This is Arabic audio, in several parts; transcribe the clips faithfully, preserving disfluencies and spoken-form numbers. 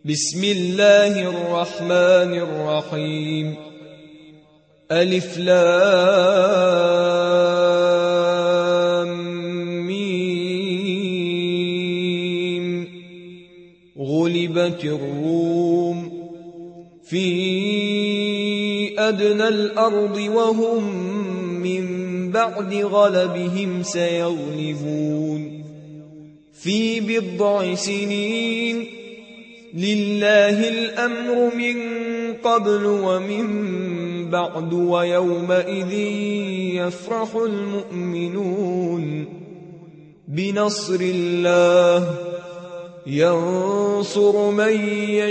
بسم الله الرحمن الرحيم. ألف لام ميم. غلبت الروم في أدنى الأرض وهم من بعد غلبهم سيغلبون في بضع سنين. لله الأمر من قبل ومن بعد ويومئذ يفرح المؤمنون بنصر الله ينصر من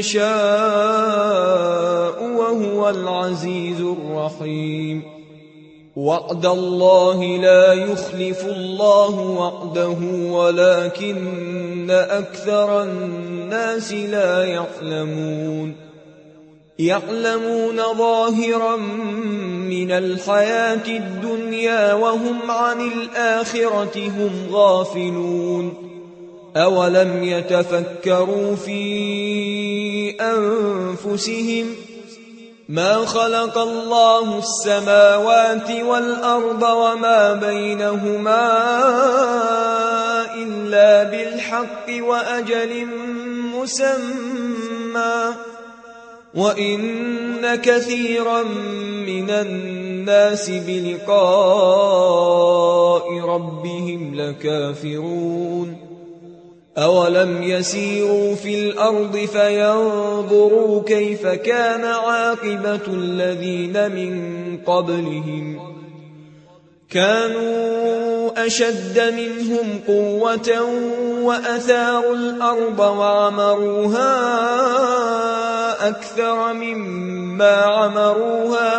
يشاء وهو العزيز الرحيم. وعد الله لا يخلف الله وعده ولكن أكثر الناس لا يعلمون. يعلمون ظاهرا من الحياة الدنيا وهم عن الآخرة هم غافلون. أولم يتفكروا في أنفسهم ما خلق الله السماوات والأرض وما بينهما إلا بالحق وأجل مسمى وإن كثيرا من الناس بلقاء ربهم لكافرون. أولم يسيروا في الأرض فينظروا كيف كان عاقبة الذين من قبلهم كانوا أشد منهم قوة وأثاروا الأرض وعمروها أكثر مما عمروها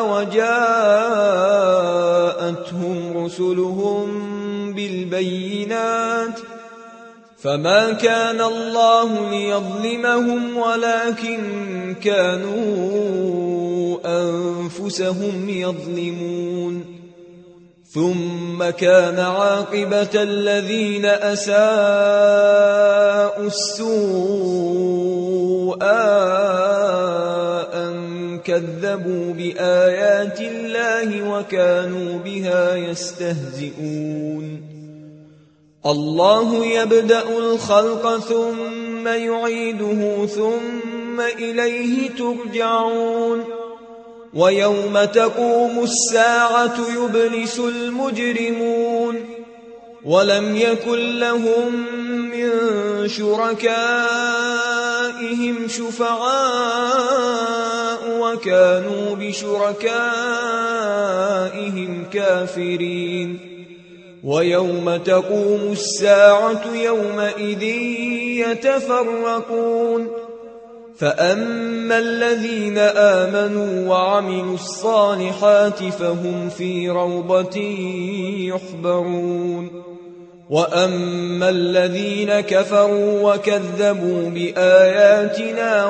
وجاءتهم رسلهم بالبينات فما كان الله ليظلمهم ولكن كانوا أنفسهم يظلمون. ثم كان عاقبة الذين أساءوا السوء أن كذبوا بآيات الله وكانوا بها يستهزئون. الله يبدأ الخلق ثم يعيده ثم إليه ترجعون. ويوم تقوم الساعة يبلس المجرمون ولم يكن لهم من شركائهم شفعاء وكانوا بشركائهم كافرين. ويوم تقوم الساعة يومئذ يتفرقون فأما الذين آمنوا وعملوا الصالحات فهم في روضة يحبرون. وأما الذين كفروا وكذبوا بآياتنا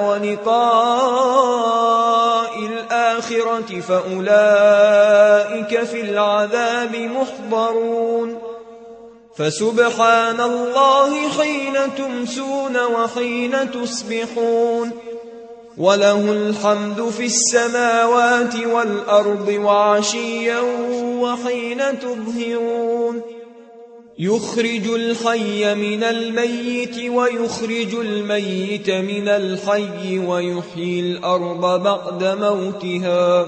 ولقاء الآخرة فأولئك في العذاب محضرون. فسبحان الله حين تمسون وحين تصبحون وله الحمد في السماوات والأرض وعشيا وحين تظهرون. يخرج الحي من الميت ويخرج الميت من الحي ويحيي الأرض بعد موتها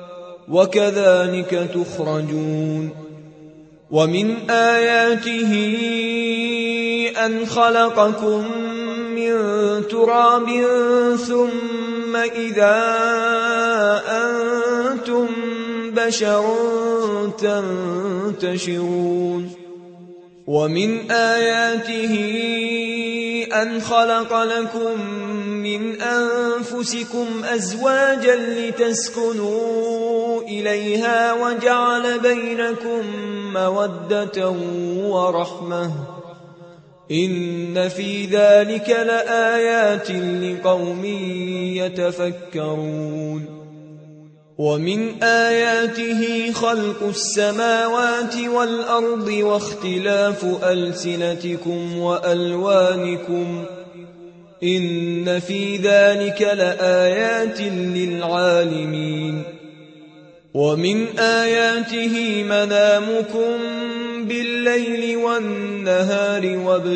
وكذلك تخرجون. ومن آياته أن خلقكم من تراب ثم إذا أنتم بشر تنتشرون. ومن آياته أن خلق لكم من أنفسكم أزواجا لتسكنوا إليها وجعل بينكم مودة ورحمة إن في ذلك لآيات لقوم يتفكرون. ومن آياته خلق السماوات والأرض واختلاف ألسنتكم وألوانكم إن في ذلك لآيات للعالمين ومن آياته منامكم بالليل والنهار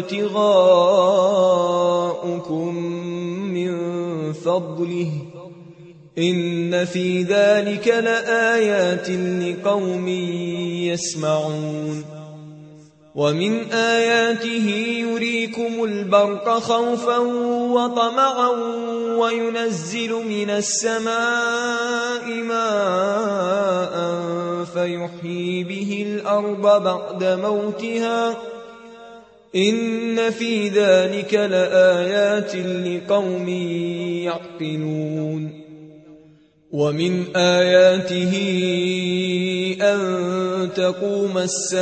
وابتغاؤكم من فضله إن في ذلك لآيات لقوم يسمعون ومن آياته يريكم البرق خوفا وطمعا وينزل من السماء ماء فيحيي به الأرض بعد موتها إن في ذلك لآيات لقوم يعقلون ومن آياته أن تقوم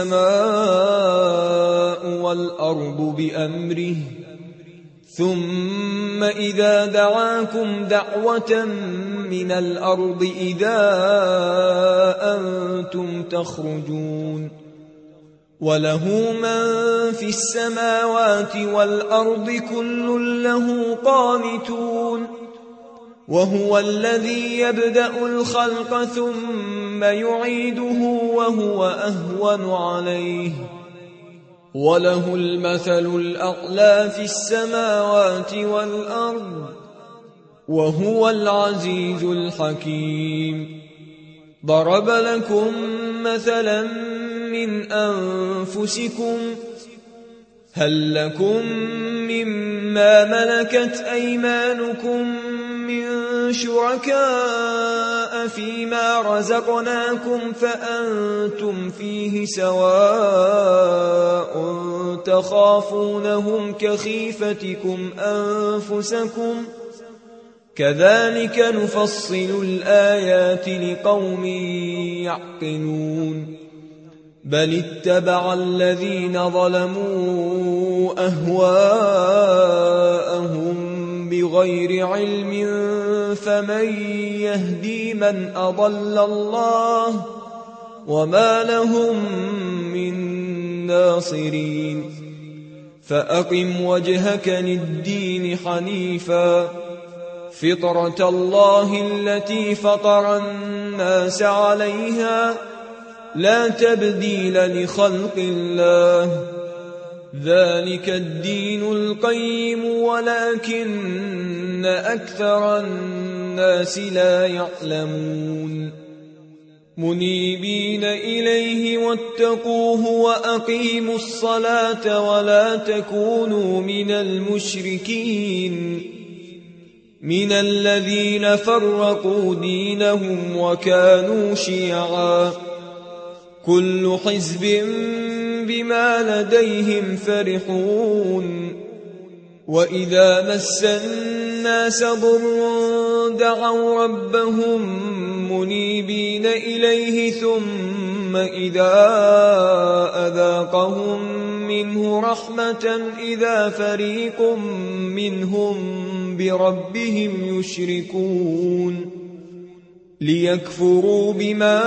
السماء والأرض بأمره ثم إذا دعاكم دعوة من الأرض إذا أنتم تخرجون وله من في السماوات والأرض كل له قانتون وهو الذي يبدأ الخلق ثم يعيده وهو أهون عليه وله المثل الأعلى في السماوات والأرض وهو العزيز الحكيم ضرب لكم مثلا من أنفسكم هل لكم مما ملكت أيمانكم من شركاء فيما رزقناكم فأنتم فيه سواء تخافونهم كخيفتكم أنفسكم كذلك نفصل الآيات لقوم يعقلون بل اتبع الذين ظلموا أهواءهم بغير علم فمن يهدي من أضل الله وما لهم من ناصرين فأقم وجهك للدين حنيفا فطرة الله التي فطر الناس عليها لا تبديل لخلق الله ذلك الدين القيم ولكن أكثر الناس لا يعلمون منيبين إليه واتقوه وأقيموا الصلاة ولا تكونوا من المشركين من الذين فرقوا دينهم وكانوا شيعا كل حزب بما لديهم فرحون وإذا مس الناس ضر دعوا ربهم منيبين إليه ثم إذا أذاقهم منه رحمة إذا فريق منهم بربهم يشركون ليكفروا بما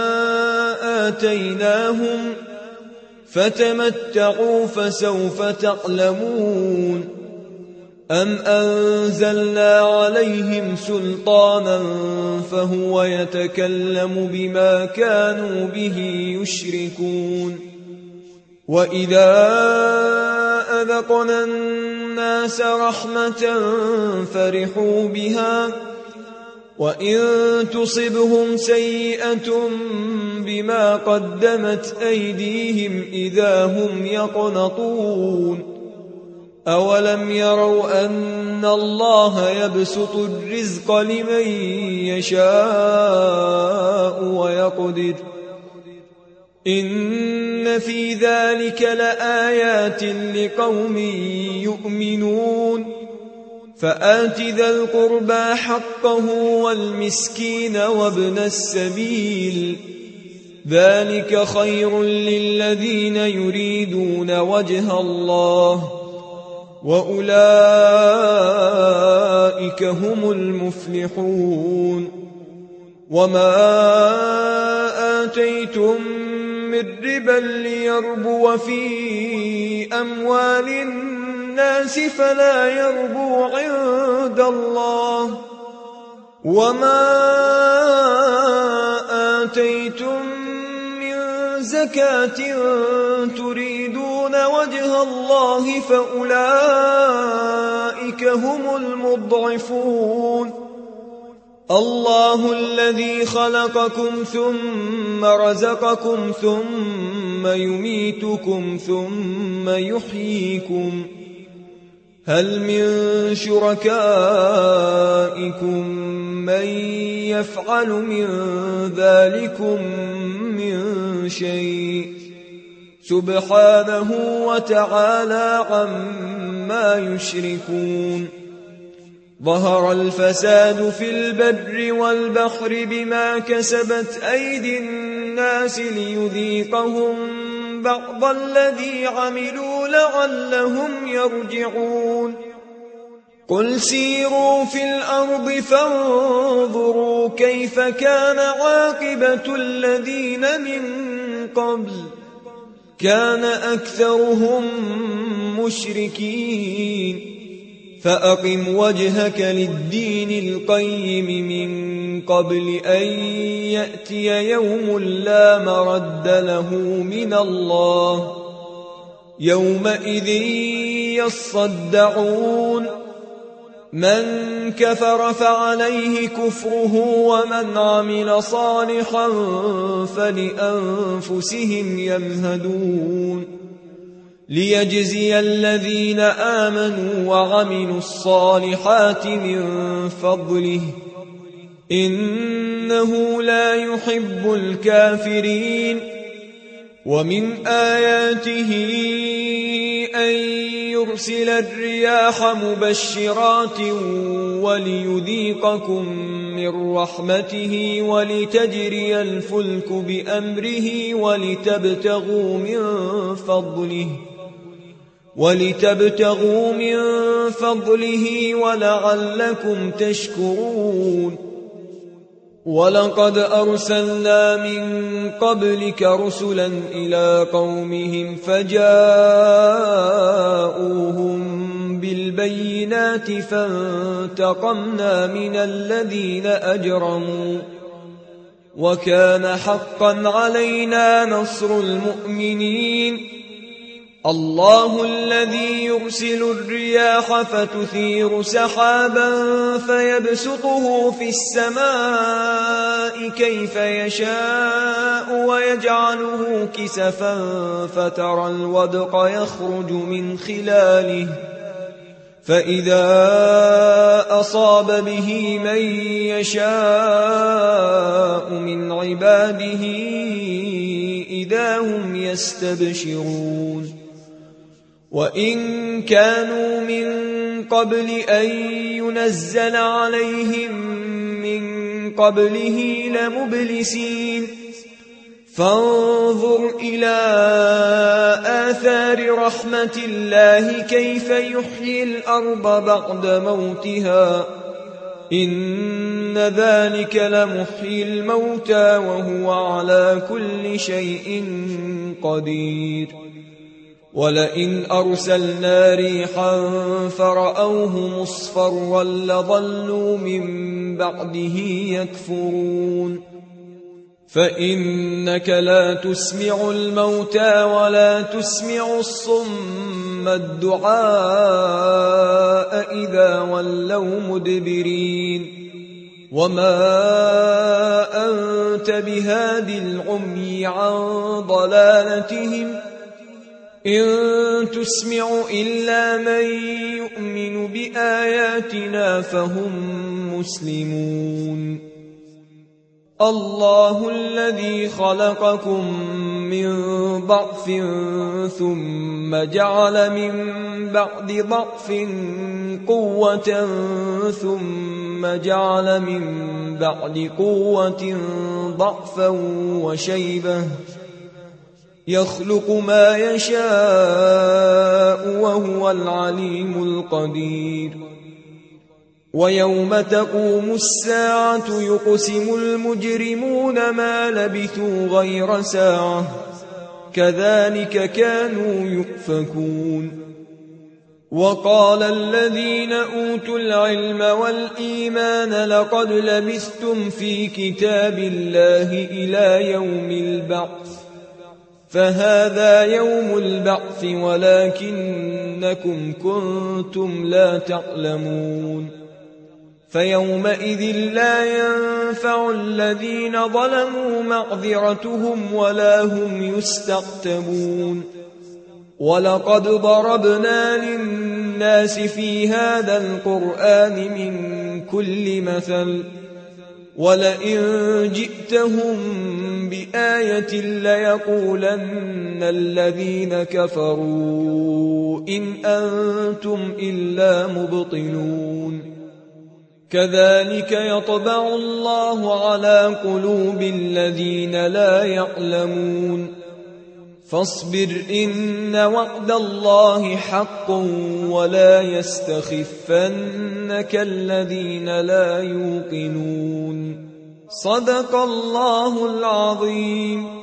آتيناهم فتمتعوا فسوف تعلمون أم أنزلنا عليهم سلطانا فهو يتكلم بما كانوا به يشركون وإذا أذقنا الناس رحمة فرحوا بها وإن تصبهم سيئة بما قدمت أيديهم إذا هم يقنطون أولم يروا أن الله يبسط الرزق لمن يشاء ويقدر إن في ذلك لآيات لقوم يؤمنون فآت ذا القربى حقه والمسكين وابن السبيل ذلك خير للذين يريدون وجه الله وأولئك هم المفلحون وما آتيتم من ربا ليربو في أموال للناس فلا يربو عند الله وما آتيتم من زكاة تريدون وجه الله فأولئك هم المضعفون الله الذي خلقكم ثم رزقكم ثم يميتكم ثم يحييكم هل من شركائكم من يفعل من ذلكم من شيء سبحانه وتعالى عما يشركون ظهر الفساد في البر والبحر بما كسبت أيدي الناس ليذيقهم بعض الذي عملوا لعلهم يرجعون قل سيروا في الأرض فانظروا كيف كان عاقبة الذين من قبل كان أكثرهم مشركين فأقم وجهك للدين القيم من قبل أن يأتي يوم لا مرد له من الله يومئذ يصدعون من كفر فعليه كفره ومن عمل صالحا فلأنفسهم يمهدون ليجزي الذين آمنوا وعملوا الصالحات من فضله إنه لا يحب الكافرين ومن آياته أن يرسل الرياح مبشرات وليذيقكم من رحمته ولتجري الفلك بأمره ولتبتغوا من فضله ولتبتغوا من فضله ولعلكم تشكرون ولقد أرسلنا من قبلك رسلا إلى قومهم فجاءوهم بالبينات فانتقمنا من الذين أجرموا وكان حقا علينا نصر المؤمنين الله الذي يرسل الرياح فتثير سحابا فيبسطه في السماء كيف يشاء ويجعله كسفا فترى الودق يخرج من خلاله فإذا أصاب به من يشاء من عباده إذا هم يستبشرون وإن كانوا من قبل أن ينزل عليهم من قبله لمبلسين فانظر إلى آثار رحمة الله كيف يحيي الأرض بعد موتها إن ذلك لمحيي الموتى وهو على كل شيء قدير ولئن أرسلنا ريحا فرأوه مصفرا لظلوا من بعده يكفرون فإنك لا تسمع الموتى ولا تسمع الصم الدعاء إذا ولوا مدبرين وما أنت بهاد العمي عن ضلالتهم إن تسمع إلا من يؤمن بآياتنا فهم مسلمون الله الذي خلقكم من ضعف ثم جعل من بعد ضعف قوة ثم جعل من بعد قوة ضعفا وشيبة يخلق ما يشاء وهو العليم القدير ويوم تقوم الساعة يقسم المجرمون ما لبثوا غير ساعة كذلك كانوا يؤفكون وقال الذين أوتوا العلم والإيمان لقد لبثتم في كتاب الله إلى يوم البعث فهذا يوم البعث ولكنكم كنتم لا تعلمون فيومئذ لا ينفع الذين ظلموا معذرتهم ولا هم يستعتبون ولقد ضربنا للناس في هذا القرآن من كل مثل ولئن جئتهم بآية ليقولن الذين كفروا إن أنتم إلا مبطلون كذلك يطبع الله على قلوب الذين لا يعلمون فاصبر إن وعد الله حق ولا يستخفنك الذين لا يوقنون صدق الله العظيم.